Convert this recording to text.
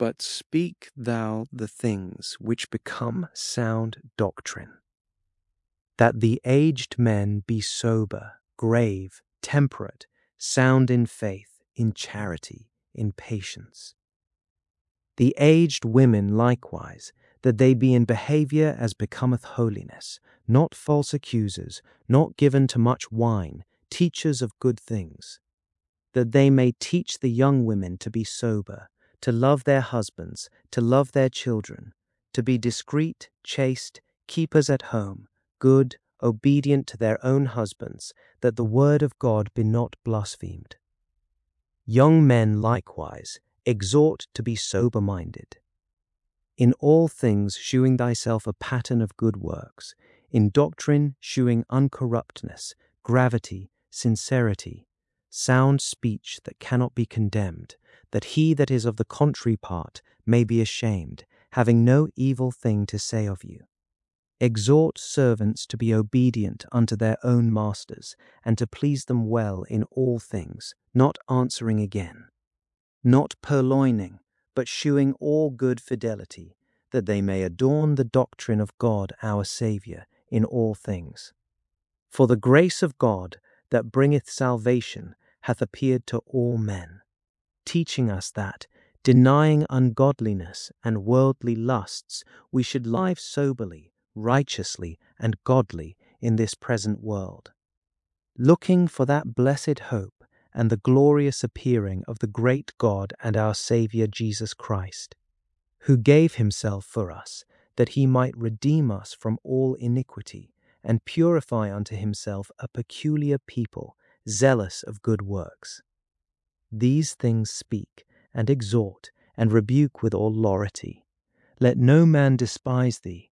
but speak thou the things which become sound doctrine. That the aged men be sober, grave, temperate, sound in faith, in charity, in patience. The aged women likewise, that they be in behavior as becometh holiness, not false accusers, not given to much wine, teachers of good things, that they may teach the young women to be sober, to love their husbands, to love their children, to be discreet, chaste, keepers at home, good, obedient to their own husbands, that the word of God be not blasphemed. Young men likewise exhort to be sober-minded. In all things shewing thyself a pattern of good works, in doctrine shewing uncorruptness, gravity, sincerity, sound speech that cannot be condemned, that he that is of the contrary part may be ashamed, having no evil thing to say of you. Exhort servants to be obedient unto their own masters, and to please them well in all things, not answering again, not purloining, but shewing all good fidelity, that they may adorn the doctrine of God our Saviour in all things. For the grace of God that bringeth salvation hath appeared to all men, teaching us that, denying ungodliness and worldly lusts, we should live soberly, righteously, and godly in this present world, looking for that blessed hope and the glorious appearing of the great God and our Saviour Jesus Christ, who gave himself for us, that he might redeem us from all iniquity, and purify unto himself a peculiar people, zealous of good works. These things speak, and exhort, and rebuke with all lority. Let no man despise thee,